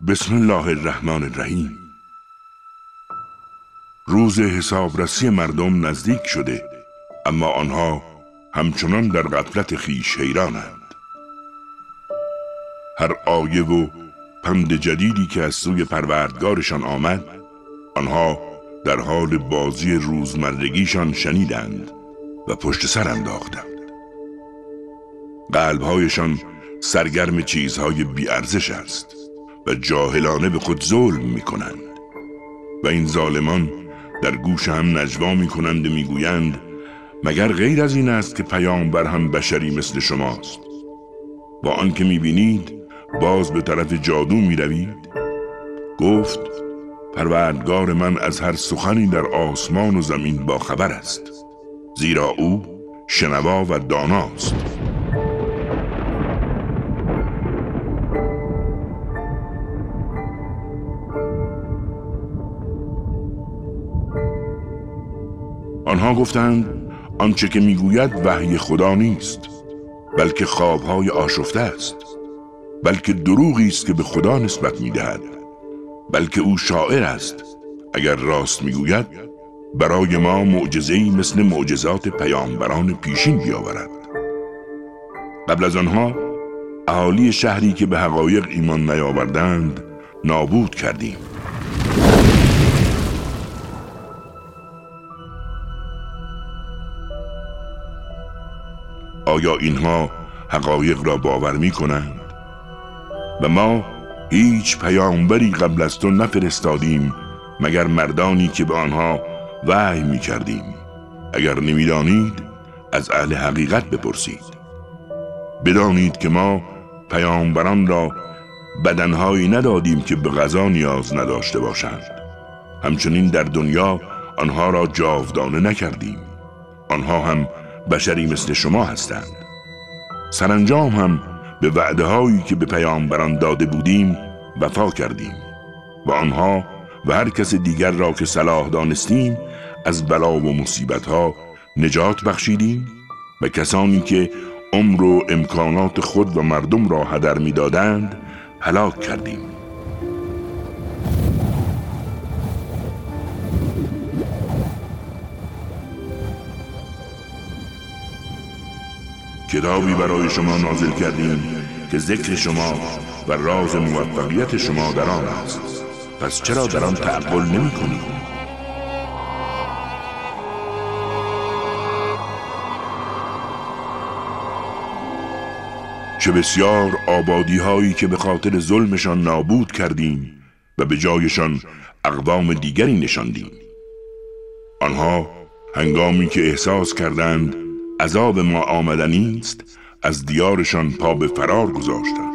بسم الله الرحمن الرحیم. روز حسابرسی مردم نزدیک شده، اما آنها همچنان در غفلت خویش حیرانند. هر آیه و پند جدیدی که از سوی پروردگارشان آمد، آنها در حال بازی روزمرگیشان شنیدند و پشت سر انداختند. قلبهایشان سرگرم چیزهای بی‌ارزش است و جاهلانه به خود ظلم می‌کنند و این ظالمان در گوش هم نجوا می‌کنند و می‌گویند مگر غیر از این است که پیامبر هم بشری مثل شماست؟ با آنکه می‌بینید باز به طرف جادو می‌روید؟ گفت پروردگار من از هر سخنی در آسمان و زمین با خبر است، زیرا او شنوا و داناست. آنها گفتند آنچه که میگوید وحی خدا نیست، بلکه خوابهای آشفته است، بلکه دروغی است که به خدا نسبت میدهد، بلکه او شاعر است. اگر راست میگوید برای ما معجزه‌ای مثل معجزات پیامبران پیشین بیاورد. قبل از آنها اهالی شهری که به حقایق ایمان نیاوردند نابود کردیم. آیا اینها حقایق را باور می کنند؟ و ما هیچ پیامبری قبل از تو نفرستادیم مگر مردانی که به آنها وحی می کردیم. اگر نمی دانید از اهل حقیقت بپرسید. بدانید که ما پیامبران را بدنهایی ندادیم که به غذا نیاز نداشته باشند. همچنین در دنیا آنها را جاودانه نکردیم. آنها هم بشری مثل شما هستند. سرانجام هم به وعده هایی که به پیامبران داده بودیم وفا کردیم و آنها و هر کس دیگر را که صلاح دانستیم از بلا و مصیبت ها نجات بخشیدیم و کسانی که عمر و امکانات خود و مردم را هدر می دادند هلاک کردیم. کتابی برای شما نازل کردیم که ذکر شما و راز موفقیت شما در آن است. پس چرا در آن تعقل نمی کنید؟ چه بسیار آبادی هایی که به خاطر ظلمشان نابود کردیم و به جایشان اقوام دیگری نشاندیم. آنها هنگامی که احساس کردند عذاب ما آمدنی است از دیارشان پا به فرار گذاشتند.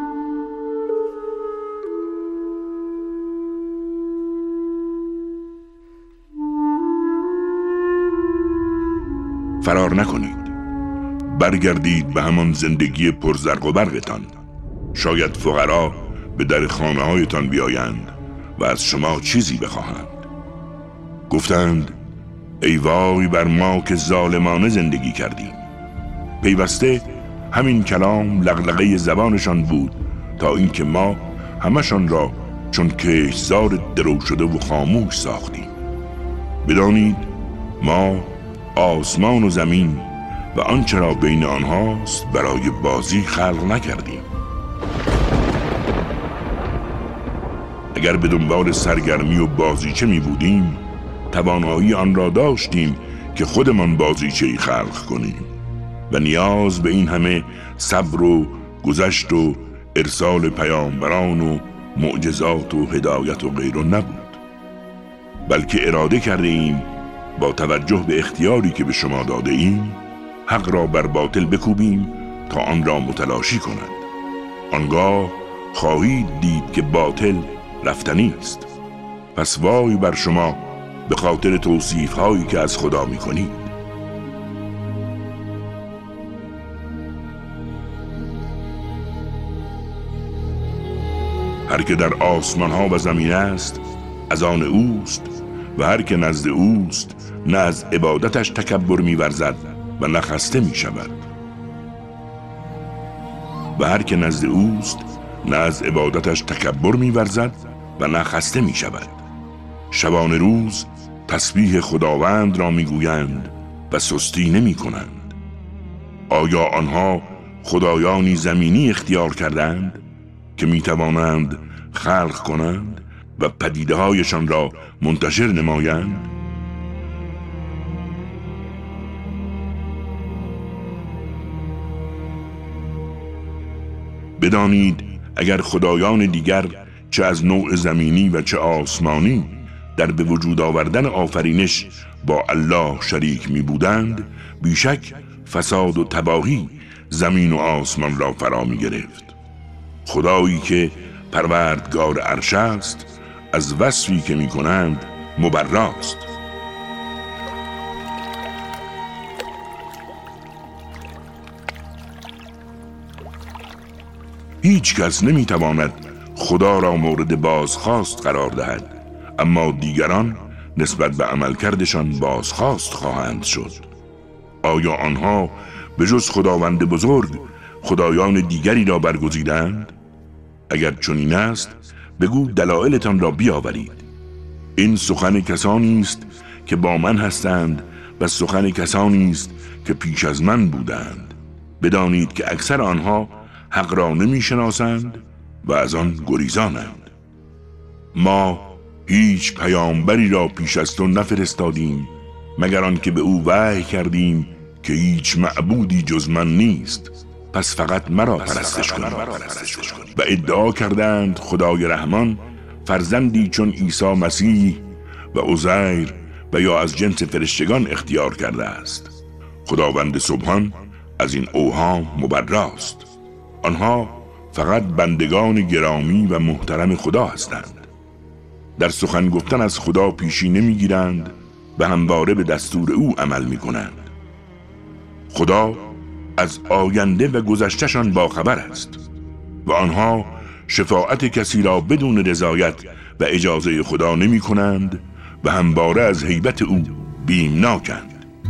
فرار نکنید، برگردید به همان زندگی پرزرق و برقتان. شاید فقرا به در خانه هایتان بیایند و از شما چیزی بخواهند. گفتند ای وای بر ما که ظالمانه زندگی کردیم. پیوسته همین کلام لغلغه زبانشان بود تا اینکه ما همشان را چون کشتزار درو شده و خاموش ساختیم. بدانید ما آسمان و زمین و آنچه را بین آنهاست برای بازی خلق نکردیم. اگر به دنبال سرگرمی و بازیچه می بودیم توانایی آن را داشتیم که خودمان بازیچه‌ای خلق کنیم و نیاز به این همه صبر و گذشت و ارسال پیامبران و معجزات و هدایت و غیره نبود، بلکه اراده کرده ایم با توجه به اختیاری که به شما داده ایم حق را بر باطل بکوبیم تا آن را متلاشی کند. آنگاه خواهید دید که باطل رفتنی است. پس وای بر شما به خاطر توصیف هایی که از خدا می کنید. هر که در آسمان ها و زمین است از آن اوست و هر که نزد اوست نه از عبادتش تکبر می ورزد و نه خسته می شود و هر که نزد اوست نه از عبادتش تکبر می‌ورزد و نه خسته می‌شود. شبانه روز تسبیح خداوند را می‌گویند و سستی نمی‌کنند. آیا آنها خدایانی زمینی اختیار کردند که می‌توانند خلق کنند و پدیده‌هایشان را منتشر نمایند؟ بدانید اگر خدایان دیگر چه از نوع زمینی و چه آسمانی در به وجود آوردن آفرینش با الله شریک می بودند، بیشک فساد و تباهی زمین و آسمان را فرا می گرفت. خدایی که پروردگار عرش است از وصفی که می کنند مبراست. هیچ کس نمی تواند خدا را مورد بازخواست قرار دهد، اما دیگران نسبت به عملکردشان بازخواست خواهند شد. آیا آنها به جز خداوند بزرگ خدایان دیگری را برگزیدند؟ اگر چنین است بگو دلایلتان را بیاورید. این سخن کسانی است که با من هستند و سخن کسانی است که پیش از من بودند. بدانید که اکثر آنها حق را نمی شناسند و از آن گریزانند. ما هیچ پیامبری را پیش از تو نفرستادیم مگر آن که به او وحی کردیم که هیچ معبودی جز من نیست، پس فقط مرا پرستش کن. و ادعا کردند خدای رحمان فرزندی چون عیسی مسیح و عزیر و یا از جنس فرشتگان اختیار کرده است. خداوند سبحان از این اوهام مبراست. آنها فقط بندگان گرامی و محترم خدا هستند. در سخن گفتن از خدا پیشی نمیگیرند و همواره به دستور او عمل میکنند. خدا از آینده و گذشتهشان باخبر است و آنها شفاعت کسی را بدون رضایت و اجازه خدا نمی کنند و همواره از هیبت او بیمناکند.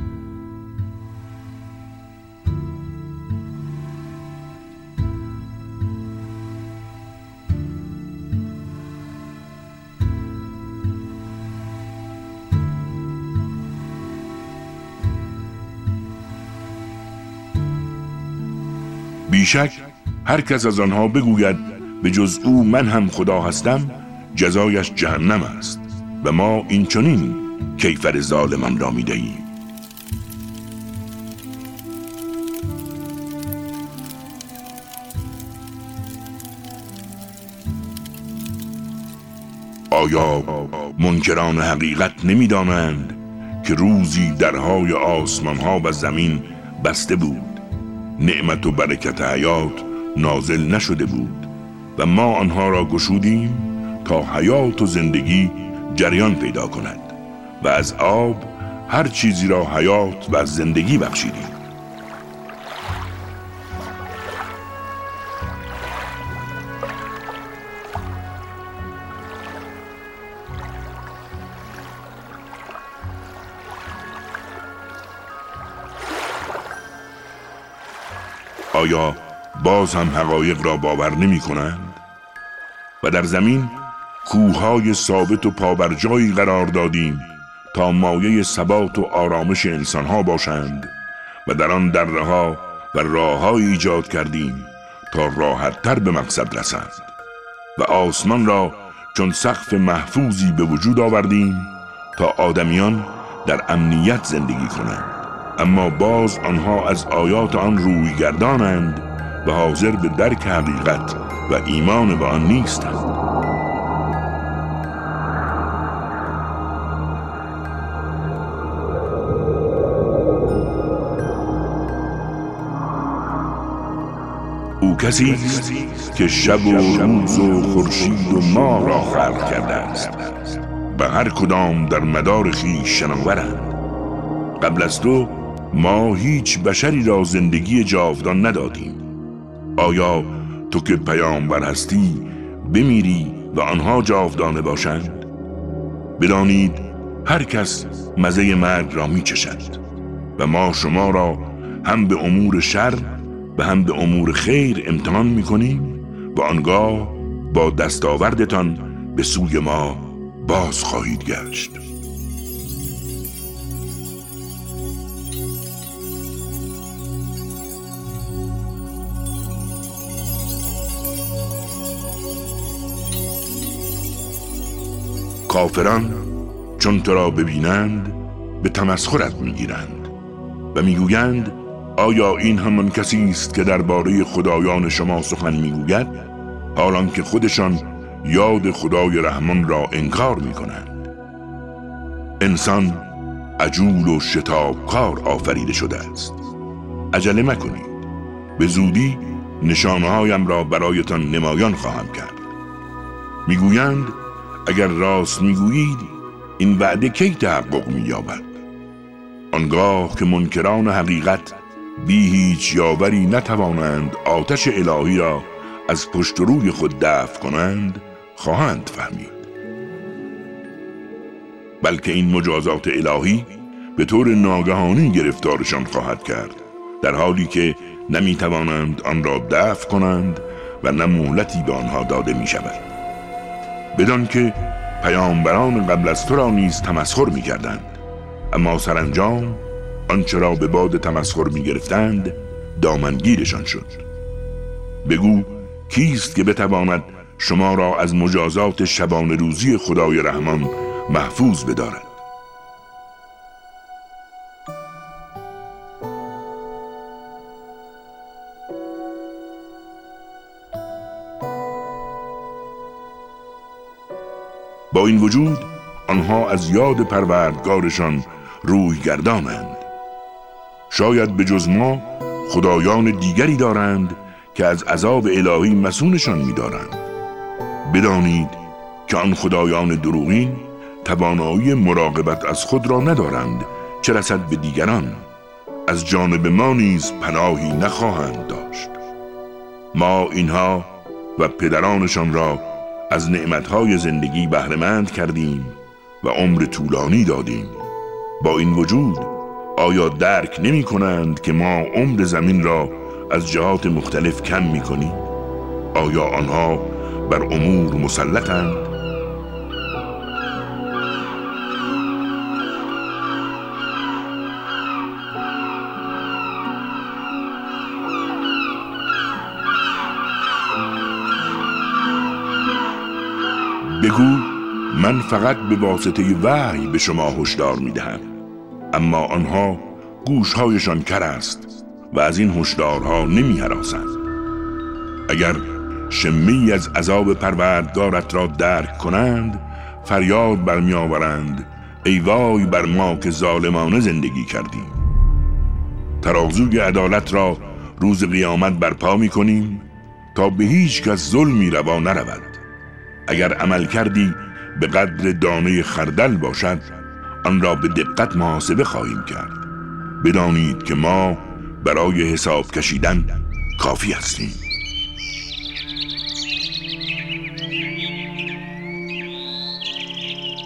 بیشک هر کس از آنها بگوید به جز او من هم خدا هستم، جزایش جهنم است و ما این چنین کیفر ظالمان را می دهیم. آیا منکران حقیقت نمی دانند که روزی درهای آسمان ها و زمین بسته بود، نعمت و برکت حیات نازل نشده بود و ما آنها را گشودیم تا حیات و زندگی جریان پیدا کند و از آب هر چیزی را حیات و زندگی بخشیدیم. آیا باز هم حقایق را باور نمی کنند؟ و در زمین کوههای ثابت و پابرجایی قرار دادیم تا مایه ثبات و آرامش انسانها باشند و در آن دره‌ها و راه‌هایی ایجاد کردیم تا راحت‌تر به مقصد رسند و آسمان را چون سقف محفوظی به وجود آوردیم تا آدمیان در امنیت زندگی کنند. اما باز آنها از آیات آن روی گردانند و حاضر به درک حقیقت و ایمان به آن نیستند. او کسی است که شب و روز و خورشید و ماه را خلق کرده است و هر کدام در مدار خویش شناورند. قبل از تو ما هیچ بشری را زندگی جاودان ندادیم. آیا تو که پیامبر هستی بمیری و آنها جاودانه باشند؟ بدانید هر کس مزه مرگ را می چشد و ما شما را هم به امور شر و هم به امور خیر امتحان می کنیم و آنگاه با دستاوردتان به سوی ما باز خواهید گشت. کافران چون تو را ببینند به تمسخرت میگیرند و میگویند آیا این همان کسی است که درباره خدایان شما سخن میگوید، حالان که خودشان یاد خدای رحمان را انکار میکنند؟ انسان عجول و شتابکار آفریده شده است. عجله مکنید، به زودی نشانه‌هایم را برایتان نمایان خواهم کرد. میگویند اگر راست میگویید این وعده کی تحقق می‌یابد؟ آنگاه که منکران حقیقت بی هیچ یاوری نتوانند آتش الهی را از پشت روی خود دفع کنند خواهند فهمید. بلکه این مجازات الهی به طور ناگهانی گرفتارشان خواهد کرد، در حالی که نمیتوانند آن را دفع کنند و نه مهلتی به آنها داده می شود. بدان که پیامبران قبل از تو را نیز تمسخر می کردند، اما سرانجام آنچه را به باد تمسخر می گرفتند دامنگیرشان شد. بگو کیست که بتواند شما را از مجازات شبانه روزی خدای رحمان محفوظ بدارد؟ با این وجود آنها از یاد پروردگارشان روی گردانند. شاید به جز ما خدایان دیگری دارند که از عذاب الهی مسونشان می‌دارند. بدانید که آن خدایان دروغین توانایی مراقبت از خود را ندارند، چه رسد به دیگران. از جانب ما نیز پناهی نخواهند داشت. ما اینها و پدرانشان را از نعمتهای زندگی بهره‌مند کردیم و عمر طولانی دادیم. با این وجود آیا درک نمی کنند که ما عمر زمین را از جهات مختلف کم می کنیم؟ آیا آنها بر امور مسلطند؟ بگو من فقط به واسطه وحی به شما هشدار می‌دهم، اما آنها گوش‌هایشان کر است و از این هشدارها نمی‌هراسند. اگر شمی از عذاب پروردگارت را درک کنند فریاد برمی‌آورند ای وای بر ما که ظالمانه زندگی کردیم. ترازوی عدالت را روز قیامت برپا می‌کنیم تا به هیچ کس ظلمی روا نرود. اگر عمل کردی به قدر دانه خردل باشد آن را به دقت محاسبه خواهیم کرد. بدانید که ما برای حساب کشیدن کافی هستیم.